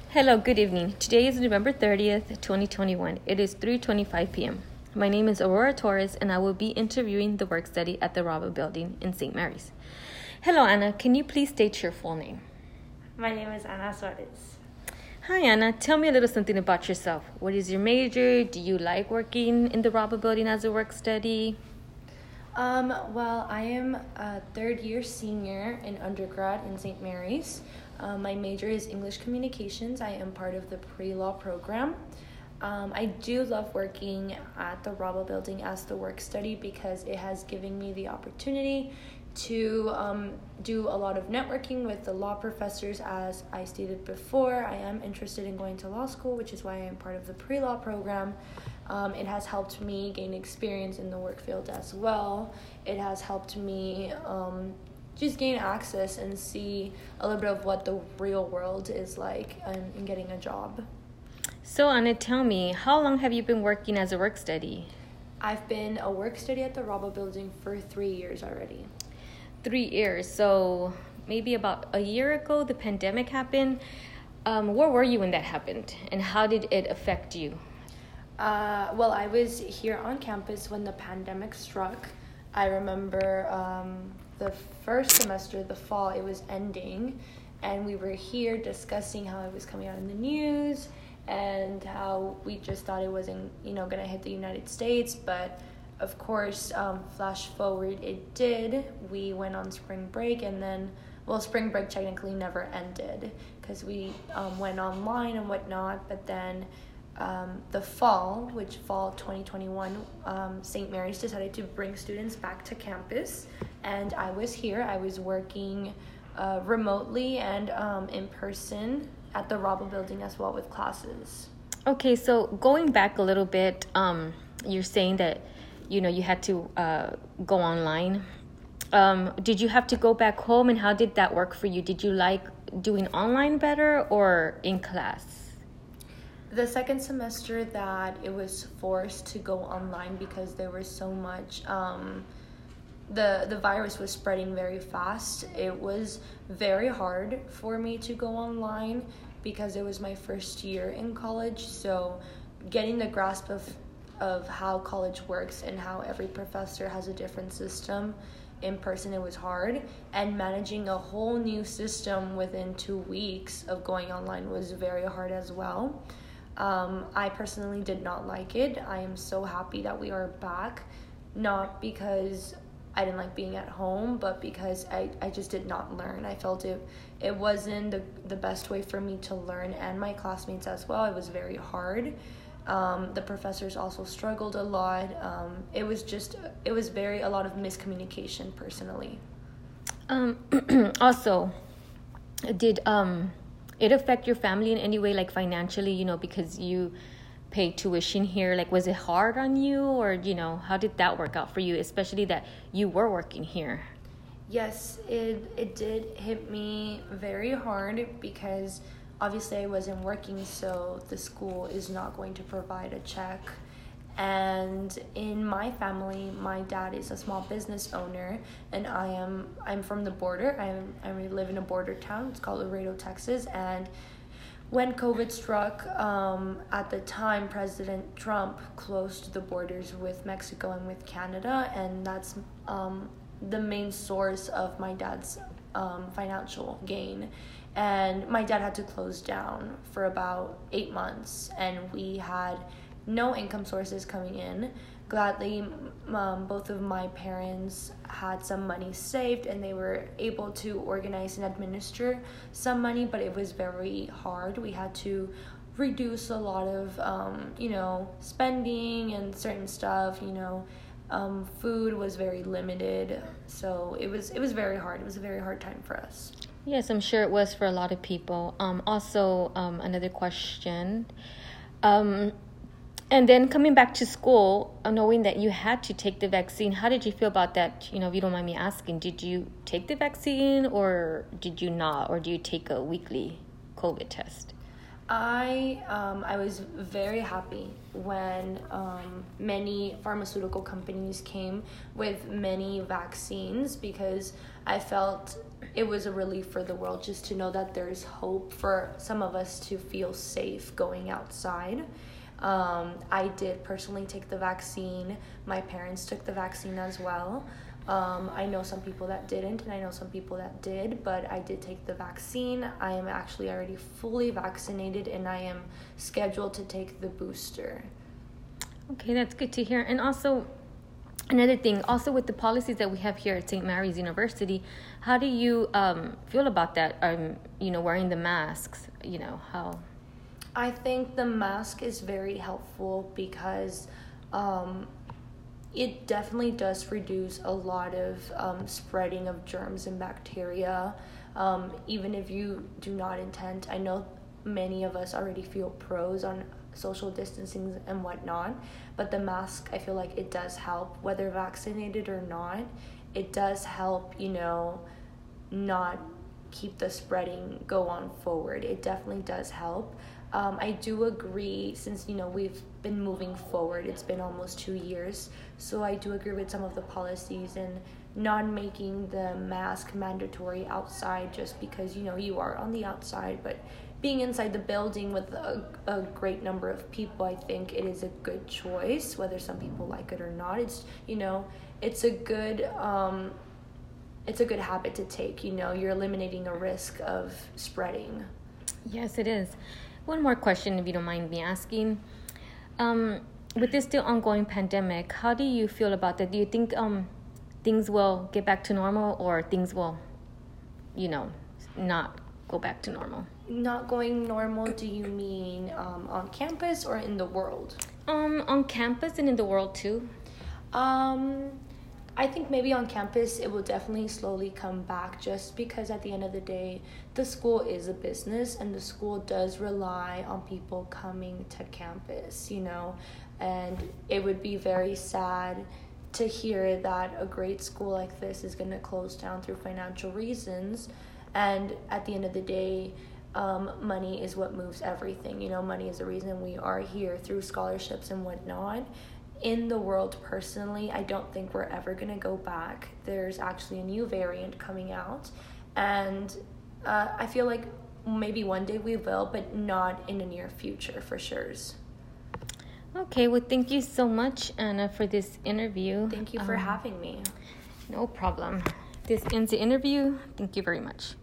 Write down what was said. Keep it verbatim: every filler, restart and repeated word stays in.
Hello, good evening. Today is November thirtieth, twenty twenty-one. It is three twenty-five p.m. My name is Aurora Torres, and I will be interviewing the work study at the Robert Building in Saint Mary's. Hello, Anna. Can you please state your full name? My name is Ana Suarez. Hi, Anna. Tell me a little something about yourself. What is your major? Do you like working in the Robert Building as a work study? Um, well, I am a third year senior in undergrad in Saint Mary's. Um, my major is English Communications. I am part of the pre-law program. Um, I do love working at the Robert Building as the work study because it has given me the opportunity to um, do a lot of networking with the law professors. As I stated before, I am interested in going to law school, which is why I am part of the pre-law program. Um, it has helped me gain experience in the work field as well. It has helped me um, just gain access and see a little bit of what the real world is like in, in getting a job. So, Anna, tell me, how long have you been working as a work study? I've been a work study at the Robert Building for three years already. Three years. So maybe about a year ago, the pandemic happened. Um, where were you when that happened, and how did it affect you? Uh, well, I was here on campus when the pandemic struck. I remember um, the first semester, the fall, it was ending, and we were here discussing how it was coming out in the news and how we just thought it wasn't, you know, going to hit the United States. But of course, um, flash forward, it did. We went on spring break, and then, well, spring break technically never ended because we um, went online and whatnot. But then um, the fall, which fall twenty twenty-one, um, Saint Mary's decided to bring students back to campus, and I was here. I was working uh, remotely and um, in person at the Robert Building as well with classes. Okay, so going back a little bit, um, you're saying that, you know, you had to uh, go online. Um, did you have to go back home, and how did that work for you? Did you like doing online better or in class? The second semester that it was forced to go online because there was so much, um, the, the virus was spreading very fast. It was very hard for me to go online because it was my first year in college. So getting the grasp of of how college works and how every professor has a different system in person, it was hard. And managing a whole new system within two weeks of going online was very hard as well. Um, I personally did not like it. I am so happy that we are back, not because I didn't like being at home, but because I, I just did not learn. I felt it it wasn't the, the best way for me to learn, and my classmates as well. It was very hard. Um, the professors also struggled a lot. Um, it was just, it was very, a lot of miscommunication personally. Um, also, did um, it affect your family in any way, like financially, you know, because you pay tuition here? Like, was it hard on you, or, you know, how did that work out for you, especially that you were working here? Yes, it, it did hit me very hard because obviously I wasn't working, so the school is not going to provide a check. And in my family, my dad is a small business owner, and I am I'm from the border. I'm I live in a border town. It's called Laredo, Texas. And when COVID struck, um, at the time, President Trump closed the borders with Mexico and with Canada, and that's um, the main source of my dad's um, financial gain. And my dad had to close down for about eight months, and we had no income sources coming in. Gladly, um, both of my parents had some money saved, and they were able to organize and administer some money, but it was very hard. We had to reduce a lot of, um, you know, spending and certain stuff, you know. Um, food was very limited, so it was it was very hard. It was a very hard time for us. Yes, I'm sure it was for a lot of people. Um, also, um, another question. Um, and then coming back to school, uh, knowing that you had to take the vaccine, how did you feel about that? You know, if you don't mind me asking, did you take the vaccine, or did you not? Or do you take a weekly COVID test? I um, I was very happy when um, many pharmaceutical companies came with many vaccines, because I felt it was a relief for the world just to know that there's hope for some of us to feel safe going outside. Um, I did personally take the vaccine. My parents took the vaccine as well. Um, I know some people that didn't, and I know some people that did, but I did take the vaccine. I am actually already fully vaccinated, and I am scheduled to take the booster. Okay, that's good to hear. And also, another thing, also with the policies that we have here at Saint Mary's University, how do you um, feel about that? Um, you know, wearing the masks, you know, how? I think the mask is very helpful because um, it definitely does reduce a lot of um, spreading of germs and bacteria, um, even if you do not intend. I know many of us already feel pros on social distancing and whatnot, but the mask, I feel like it does help, whether vaccinated or not. It does help, you know, not keep the spreading go on forward. It definitely does help. Um, I do agree, since, you know, we've been moving forward, it's been almost two years, so I do agree with some of the policies and not making the mask mandatory outside just because, you know, you are on the outside, but being inside the building with a, a great number of people, I think it is a good choice, whether some people like it or not. It's, you know, it's a good, um, it's a good habit to take, you know, you're eliminating a risk of spreading. Yes, it is. One more question, if you don't mind me asking. Um, with this still ongoing pandemic, how do you feel about that? Do you think um, things will get back to normal, or things will, you know, not go back to normal? Not going normal, do you mean um, on campus or in the world? Um, on campus and in the world too. Um, I think maybe on campus it will definitely slowly come back, just because at the end of the day, the school is a business and the school does rely on people coming to campus, you know, and it would be very sad to hear that a great school like this is going to close down through financial reasons. And at the end of the day, um, money is what moves everything. You know, money is the reason we are here through scholarships and whatnot. In the world, personally, I don't think we're ever going to go back. There's actually a new variant coming out, and uh, I feel like maybe one day we will, but not in the near future for sure. Okay, well, thank you so much, Anna, for this interview. Thank you for um, having me. No problem. This ends the interview. Thank you very much.